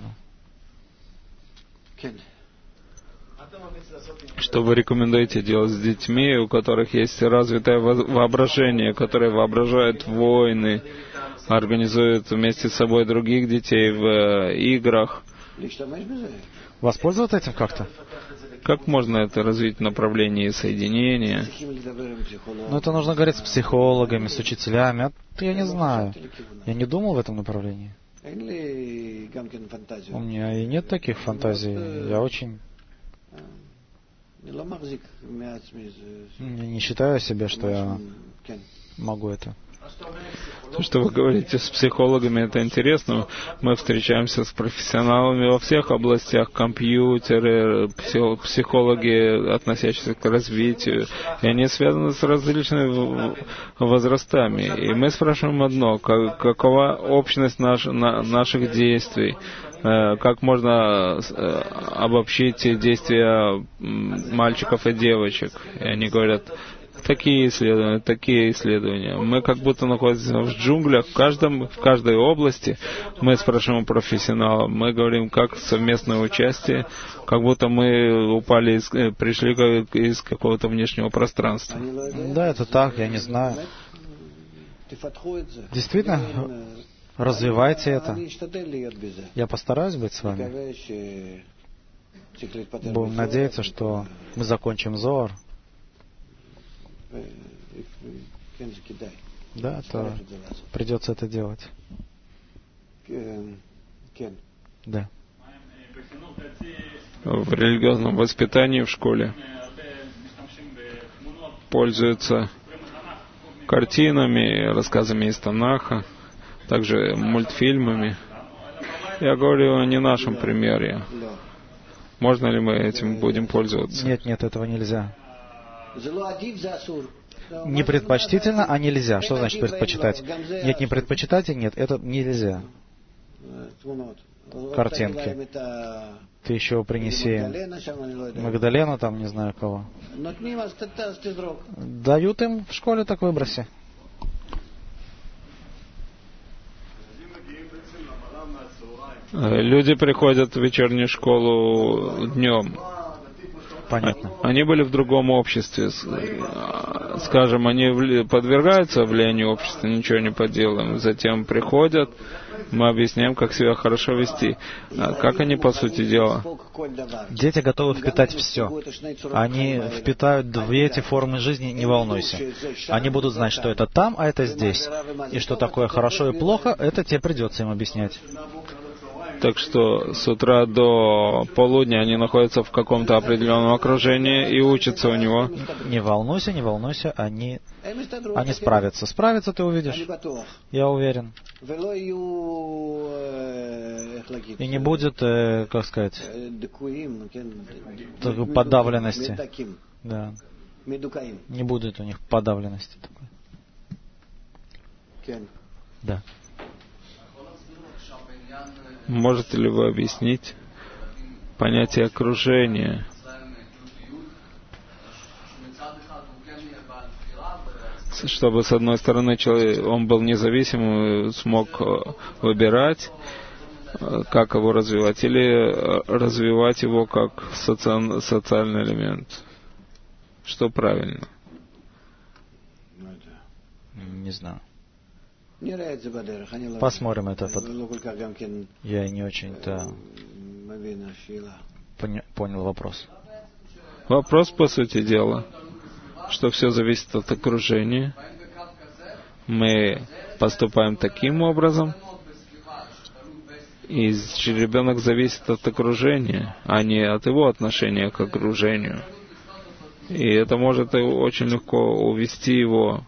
Speaker 2: Что вы рекомендуете делать с детьми, у которых есть развитое воображение, которые воображают войны, организуют вместе с собой других детей в играх?
Speaker 1: Воспользоваться этим как-то?
Speaker 2: Как можно это развить в направлении соединения?
Speaker 1: Ну, это нужно говорить с психологами, с учителями. Я не знаю. Я не думал в этом направлении. У меня и нет таких фантазий. Я очень... Я не считаю себя, что я могу это.
Speaker 2: То, что вы говорите с психологами, это интересно. Мы встречаемся с профессионалами во всех областях, компьютеры, психологи, относящиеся к развитию. И они связаны с различными возрастами. И мы спрашиваем одно: какова общность наших действий? Как можно обобщить действия мальчиков и девочек? И они говорят: такие исследования. Мы как будто находимся в джунглях, в каждой области. Мы спрашиваем профессионалов, мы говорим, как совместное участие, как будто мы пришли из какого-то внешнего пространства.
Speaker 1: Да, это так, я не знаю. Действительно, развивайте это. Я постараюсь быть с вами. Будем надеяться, что мы закончим Зоар. Да, то придется это делать. Да.
Speaker 2: В религиозном воспитании в школе пользуются картинами, рассказами из Танаха, также мультфильмами. Я говорю о не нашем примере. Можно ли мы этим будем пользоваться?
Speaker 1: Нет, этого нельзя. Не предпочтительно, а нельзя. Что значит предпочитать? Нет, не предпочитать, нет, это нельзя. Картинки. Ты еще принеси Магдалену, там, не знаю кого. Дают им в школе, так выброси.
Speaker 2: Люди приходят в вечернюю школу днем.
Speaker 1: Понятно.
Speaker 2: Они были в другом обществе. Скажем, они подвергаются влиянию общества, ничего не поделаем. Затем приходят, мы объясняем, как себя хорошо вести. Как они, по сути дела?
Speaker 1: Дети готовы впитать все. Они впитают две эти формы жизни, не волнуйся. Они будут знать, что это там, а это здесь. И что такое хорошо и плохо, это тебе придется им объяснять.
Speaker 2: Так что с утра до полудня они находятся в каком-то определенном окружении и учатся у него.
Speaker 1: Не волнуйся, они справятся. Справятся, ты увидишь. Я уверен. И не будет, как сказать, подавленности. Да. Не будет у них подавленности такой. Да.
Speaker 2: Можете ли вы объяснить понятие окружения? Чтобы, с одной стороны, человек, он был независимым и смог выбирать, как его развивать, или развивать его как социальный элемент. Что правильно?
Speaker 1: Не знаю. Посмотрим это. Я не очень-то понял вопрос.
Speaker 2: Вопрос, по сути дела, что все зависит от окружения. Мы поступаем таким образом, и ребенок зависит от окружения, а не от его отношения к окружению. И это может очень легко увести его.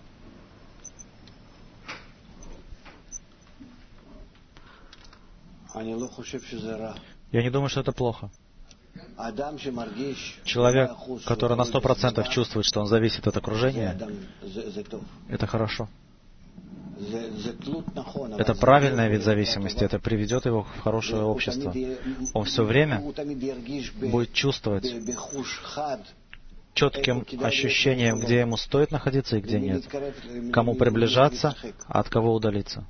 Speaker 1: Я не думаю, что это плохо. Человек, который на 100% чувствует, что он зависит от окружения, это хорошо. Это правильный вид зависимости, это приведет его в хорошее общество. Он все время будет чувствовать четким ощущением, где ему стоит находиться и где нет. Кому приближаться, а от кого удалиться.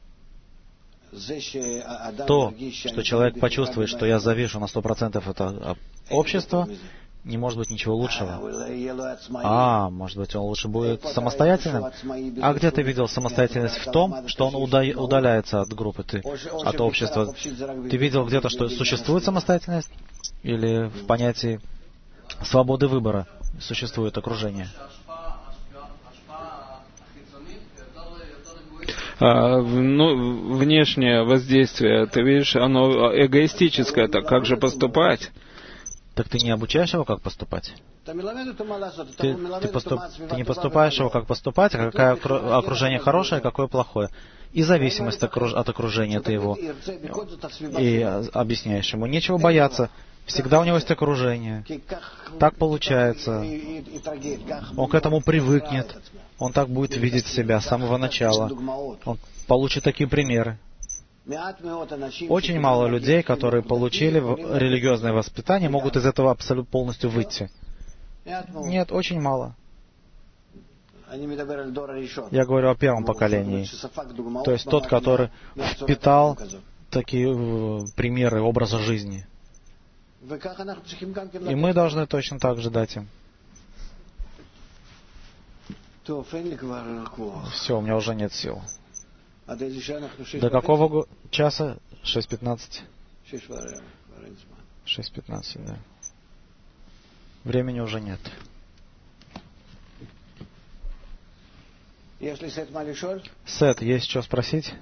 Speaker 1: То, что человек почувствует, что я завишу на 100% от общества, не может быть ничего лучшего. Может быть, он лучше будет самостоятельным? А где ты видел самостоятельность в том, что он удаляется от группы, от общества? Ты видел где-то, что существует самостоятельность? Или в понятии свободы выбора существует окружение?
Speaker 2: Внешнее воздействие, ты видишь, оно эгоистическое, так как же поступать?
Speaker 1: Так ты не обучаешь его, как поступать? Ты не поступаешь его, как поступать, а какое окружение хорошее, а какое плохое. И зависимость от окружения ты его. И объясняешь ему. Нечего бояться. Всегда у него есть окружение. Так получается. Он к этому привыкнет. Он так будет видеть себя с самого начала. Он получит такие примеры. Очень мало людей, которые получили религиозное воспитание, могут из этого абсолютно полностью выйти. Нет, очень мало. Я говорю о первом поколении. То есть тот, который впитал такие примеры образа жизни. И мы должны точно так же дать им. Все, у меня уже нет сил. До какого часа? 6:15. 6:15, да. Времени уже нет. Сет, есть что спросить?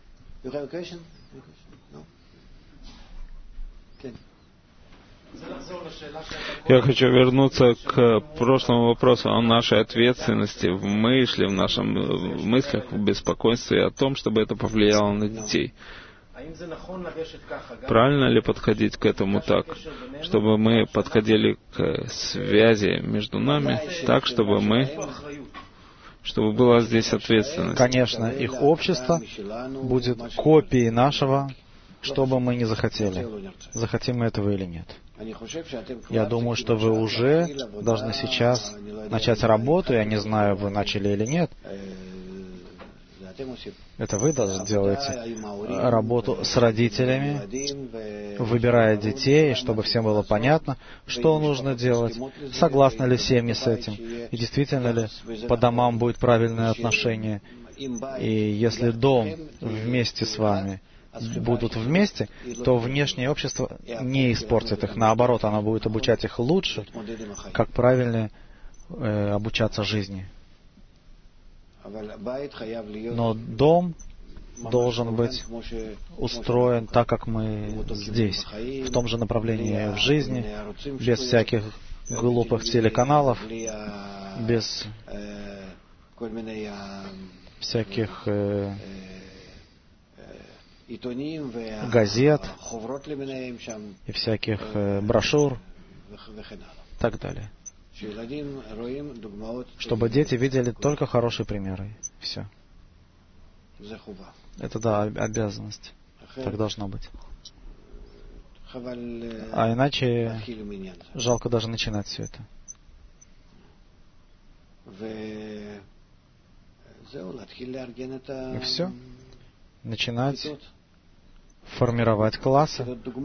Speaker 2: Я хочу вернуться к прошлому вопросу о нашей ответственности в мысли, в наших мыслях, в беспокойстве о том, чтобы это повлияло на детей. Правильно ли подходить к этому так, чтобы мы подходили к связи между нами так, чтобы мы чтобы была здесь ответственность.
Speaker 1: Конечно, их общество будет копией нашего, что бы мы ни захотели, захотим мы этого или нет. Я думаю, что вы уже должны сейчас начать работу, я не знаю, вы начали или нет. Это вы делаете работу с родителями, выбирая детей, чтобы всем было понятно, что нужно делать, согласны ли семьи с этим, и действительно ли по домам будет правильное отношение. И если дом вместе с вами будут вместе, то внешнее общество не испортит их. Наоборот, оно будет обучать их лучше, как правильно обучаться жизни. Но дом должен быть устроен так, как мы здесь, в том же направлении в жизни, без всяких глупых телеканалов, без всяких газет и всяких брошюр и так далее. Чтобы дети видели только хорошие примеры. Все. Это, да, обязанность. Так должно быть. А иначе жалко даже начинать все это. И все. Начинать формировать классы.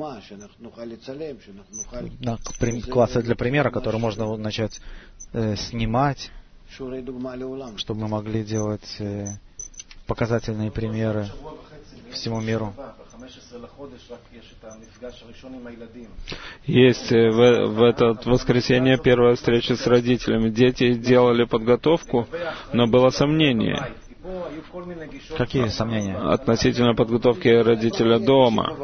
Speaker 1: Классы для примера, которые можно начать снимать, чтобы мы могли делать показательные примеры всему миру.
Speaker 2: Есть в это воскресенье первая встреча с родителями. Дети делали подготовку, но было сомнение.
Speaker 1: Какие сомнения?
Speaker 2: Относительно подготовки родителя дома.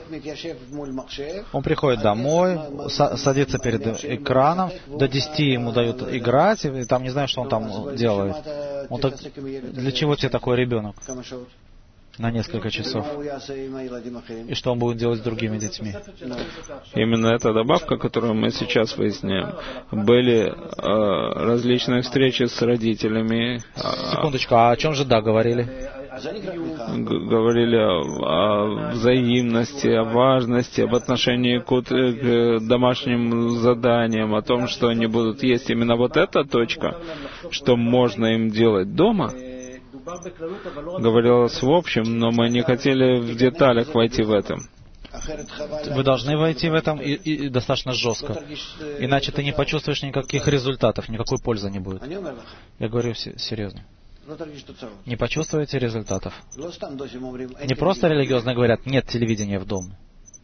Speaker 1: Он приходит домой, садится перед экраном, до 10 ему дают играть, и там не знаю, что он там делает. Для чего тебе такой ребенок? На несколько часов. И что он будет делать с другими детьми?
Speaker 2: Именно эта добавка, которую мы сейчас выясняем. Были различные встречи с родителями.
Speaker 1: Секундочку, а о чем же говорили?
Speaker 2: Говорили о взаимности, о важности, об отношении к домашним заданиям, о том, что они будут есть. Именно вот эта точка, что можно им делать дома, говорилось в общем, но мы не хотели в деталях войти в это.
Speaker 1: Вы должны войти в этом и достаточно жестко. Иначе ты не почувствуешь никаких результатов, никакой пользы не будет. Я говорю серьезно. Не почувствуете результатов. Не просто религиозно говорят, нет телевидения в доме.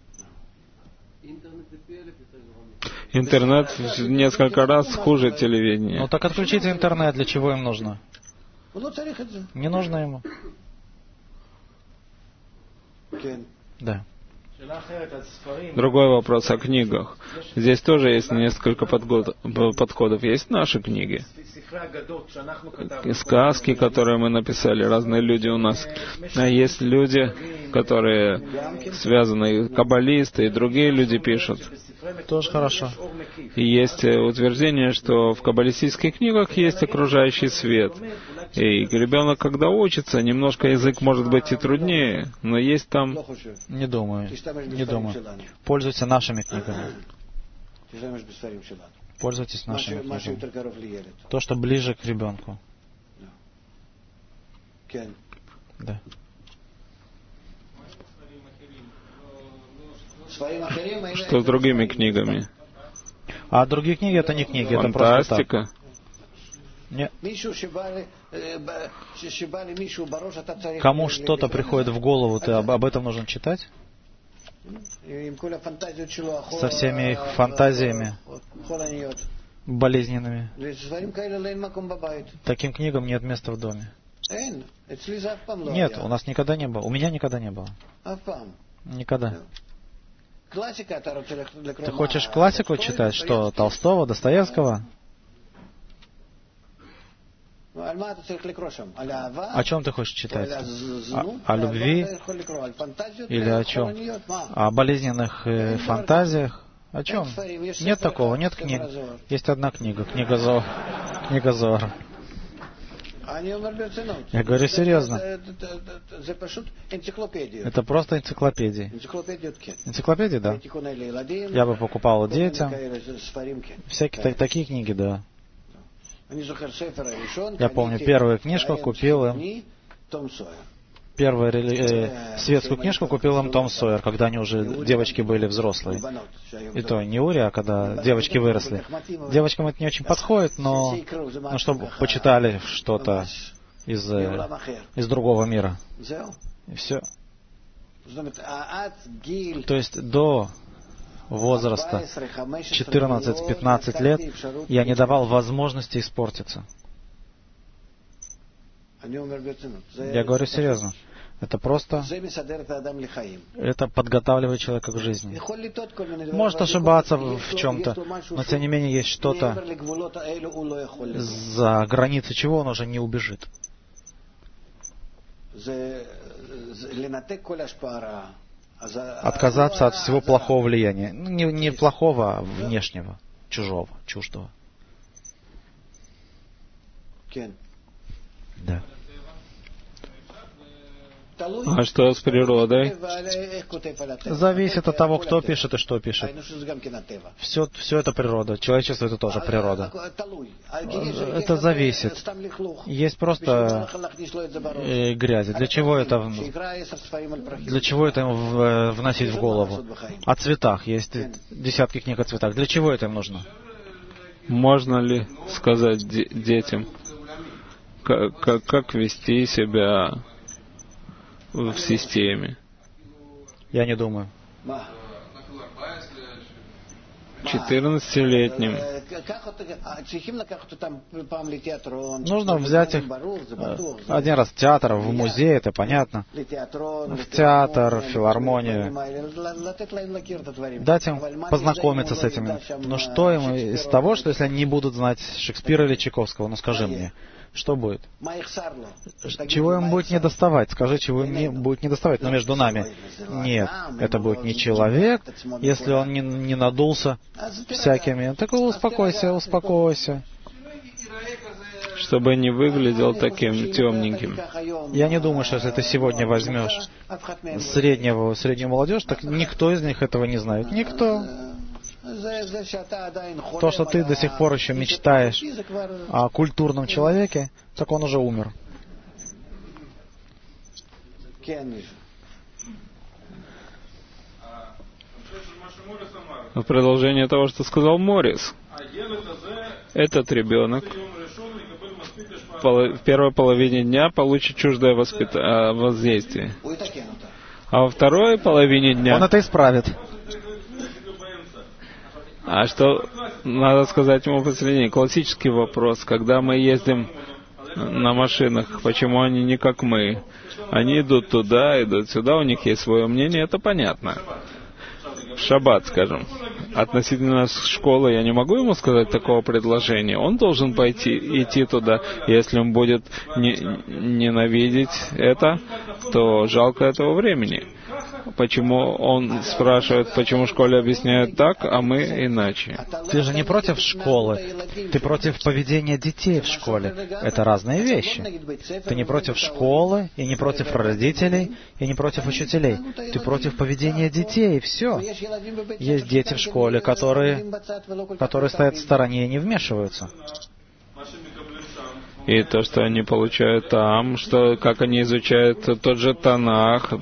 Speaker 2: Интернет в несколько раз хуже телевидения.
Speaker 1: Ну так отключите интернет, для чего им нужно? Не нужно ему. Да.
Speaker 2: Другой вопрос о книгах. Здесь тоже есть несколько подходов. Есть наши книги. И сказки, которые мы написали, разные люди у нас. А есть люди, которые связаны, каббалисты, и другие люди пишут.
Speaker 1: Тоже хорошо.
Speaker 2: И есть утверждение, что в каббалистических книгах есть окружающий свет. И ребенок, когда учится, немножко язык может быть и труднее, но есть там...
Speaker 1: Не думаю. Пользуйтесь нашими книгами. Пользуйтесь нашими книгами. То, что ближе к ребенку. Да.
Speaker 2: Что с другими книгами?
Speaker 1: А другие книги — это не книги, это
Speaker 2: просто
Speaker 1: так.
Speaker 2: Фантастика?
Speaker 1: Нет. Кому что-то приходит в голову, ты об этом нужно читать? Со всеми их фантазиями болезненными. Таким книгам нет места в доме. Нет, у нас никогда не было. У меня никогда не было. Никогда. Ты хочешь классику читать? Что, Толстого, Достоевского? О чем ты хочешь читать? О любви? Или о чем? О болезненных фантазиях? О чем? Нет такого, нет книг. Есть одна книга, книга Зоар. Я говорю серьезно. Это просто энциклопедии. Энциклопедии, да. Я бы покупал детям. Всякие такие книги, да. Я помню, первую книжку купил им. Первую светскую книжку купил им Том Сойер, когда они уже, девочки были взрослые. И то не Ури, а когда девочки выросли. Девочкам это не очень подходит, но чтобы почитали что-то из другого мира. И все. То есть до возраста 14-15 лет я не давал возможности испортиться. Я говорю серьезно. Это просто... Это подготавливает человека к жизни. Может ошибаться в чем-то, но тем не менее есть что-то, за границы чего он уже не убежит. Отказаться от всего плохого влияния. Ну, не плохого, а внешнего, чужого, чуждого. Да.
Speaker 2: А что с природой?
Speaker 1: Зависит от того, кто пишет и что пишет. Все это природа. Человечество — это тоже природа. Это зависит. Есть просто грязи. Для чего это им вносить в голову? О цветах. Есть десятки книг о цветах. Для чего это им нужно?
Speaker 2: Можно ли сказать детям, как вести себя в системе?
Speaker 1: Я не думаю.
Speaker 2: 14-летним.
Speaker 1: Нужно взять их один раз в театр, в музей, это понятно. В театр, в филармонию. Дать им познакомиться с этим. Но что им из того, что если они не будут знать Шекспира или Чайковского? Ну скажи мне. Что будет? Чего им будет не доставать? Скажи, чего им не будет не доставать, но между нами. Нет, это будет не человек, если он не надулся всякими. Так успокойся, успокойся.
Speaker 2: Чтобы не выглядел таким темненьким.
Speaker 1: Я не думаю, что если ты сегодня возьмешь среднюю молодежь, так никто из них этого не знает. Никто. То, что ты до сих пор еще мечтаешь о культурном человеке, так он уже умер.
Speaker 2: В продолжение того, что сказал Морис, этот ребенок в первой половине дня получит чуждое воздействие, а во второй половине дня
Speaker 1: он это исправит.
Speaker 2: А что надо сказать ему посередине? Классический вопрос. Когда мы ездим на машинах, почему они не как мы? Они идут туда, идут сюда, у них есть свое мнение, это понятно. В шаббат, скажем. Относительно школы я не могу ему сказать такого предложения. Он должен идти туда. Если он будет ненавидеть это, то жалко этого времени. Почему он спрашивает, почему в школе объясняют так, а мы иначе?
Speaker 1: Ты же не против школы, ты против поведения детей в школе. Это разные вещи. Ты не против школы, и не против родителей, и не против учителей. Ты против поведения детей, и все. Есть дети в школе, которые стоят в стороне и не вмешиваются.
Speaker 2: И то, что они получают там, как они изучают тот же Танах,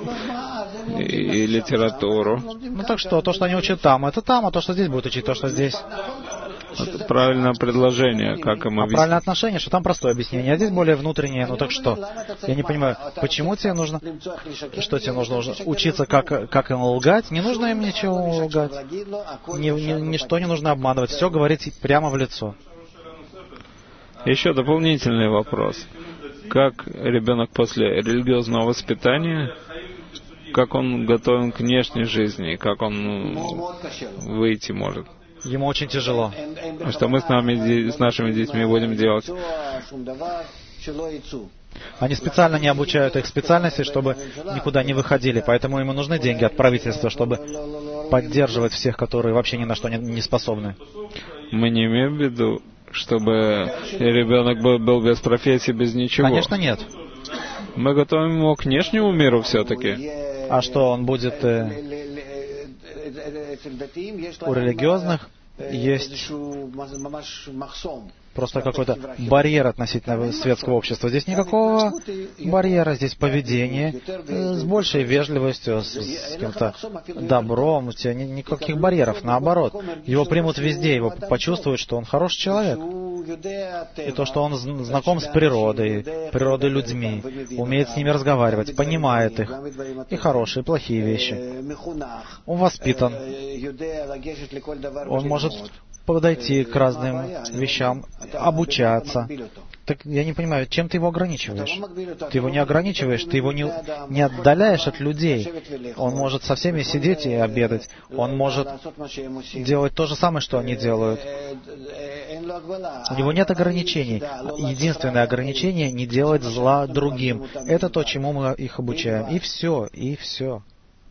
Speaker 2: и литературу.
Speaker 1: Ну так что, то, что они учат там, это там, а то, что здесь будут учить, то, что здесь.
Speaker 2: Это правильное предложение, как им объяснить.
Speaker 1: Правильное отношение, что там простое объяснение, а здесь более внутреннее. Ну так что? Я не понимаю, почему тебе нужно... Что тебе нужно учиться, как им лгать? Не нужно им ничего лгать. Ничто не нужно обманывать. Все говорить прямо в лицо.
Speaker 2: Еще дополнительный вопрос. Как ребенок после религиозного воспитания, как он готовен к внешней жизни, как он выйти может?
Speaker 1: Ему очень тяжело.
Speaker 2: А что мы с нашими детьми будем делать?
Speaker 1: Они специально не обучают их специальности, чтобы никуда не выходили. Поэтому ему нужны деньги от правительства, чтобы поддерживать всех, которые вообще ни на что не способны.
Speaker 2: Мы не имеем в виду, чтобы ребенок был без профессии, без ничего?
Speaker 1: Конечно, нет.
Speaker 2: Мы готовим его к внешнему миру все-таки.
Speaker 1: А что, он будет... У религиозных есть просто какой-то барьер относительно светского общества. Здесь никакого барьера, здесь поведение с большей вежливостью, с каким-то добром, у тебя никаких барьеров, наоборот. Его примут везде, его почувствуют, что он хороший человек. И то, что он знаком с природой людьми, умеет с ними разговаривать, понимает их, и хорошие, и плохие вещи. Он воспитан, он может подойти к разным вещам, обучаться. Так я не понимаю, чем ты его ограничиваешь? Ты его не ограничиваешь, ты его не отдаляешь от людей. Он может со всеми сидеть и обедать. Он может делать то же самое, что они делают. У него нет ограничений. Единственное ограничение — не делать зла другим. Это то, чему мы их обучаем. И все, и все.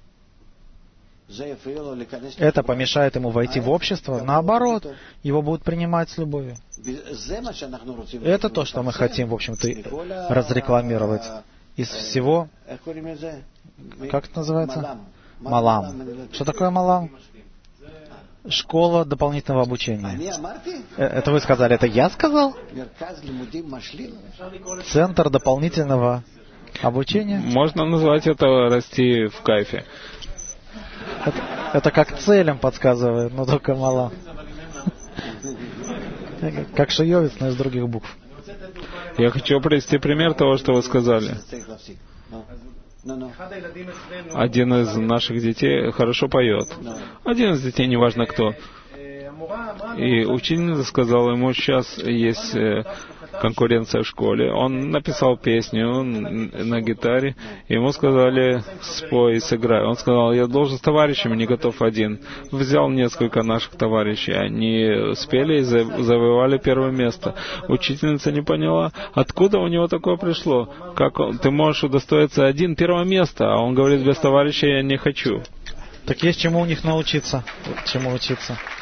Speaker 1: Это помешает ему войти в общество. Наоборот, его будут принимать с любовью. Это то, что мы хотим, в общем-то, разрекламировать. Из всего, как это называется? Малам. Что такое Малам? Школа дополнительного обучения. Это вы сказали, это я сказал? Центр дополнительного обучения?
Speaker 2: Можно назвать это «расти в кайфе».
Speaker 1: Это как целям подсказывает, но только мало. Как шиёвец, но из других букв.
Speaker 2: Я хочу привести пример того, что вы сказали. Один из наших детей хорошо поет. Один из детей, неважно кто. И учительница сказала ему, сейчас есть конкуренция в школе. Он написал песню на гитаре. Ему сказали, спой и сыграй. Он сказал, я должен с товарищами, не готов один. Взял несколько наших товарищей. Они спели и завоевали первое место. Учительница не поняла, откуда у него такое пришло. Как ты можешь удостоиться один первое место, а он говорит, без товарищей я не хочу.
Speaker 1: Так есть чему у них научиться, чему учиться.